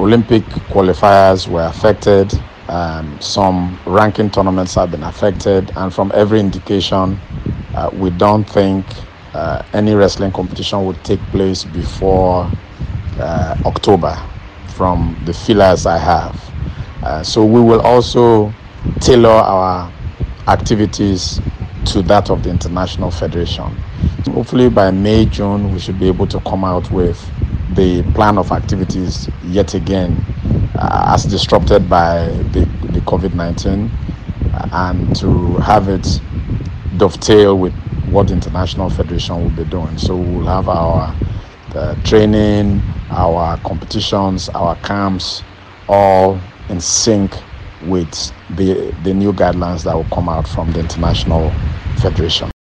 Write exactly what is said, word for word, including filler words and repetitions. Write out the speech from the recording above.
Olympic qualifiers were affected. Um, some ranking tournaments have been affected, and from every indication, uh, we don't think uh, any wrestling competition would take place before uh, October, from the feelers I have. Uh, so we will also tailor our activities to that of the International Federation. So hopefully by May, June, we should be able to come out with the plan of activities yet again, uh, as disrupted by the, the COVID nineteen, uh, and to have it dovetail with what the International Federation will be doing. So we'll have our uh, training, our competitions, our camps, all in sync with the, the new guidelines that will come out from the International Federation.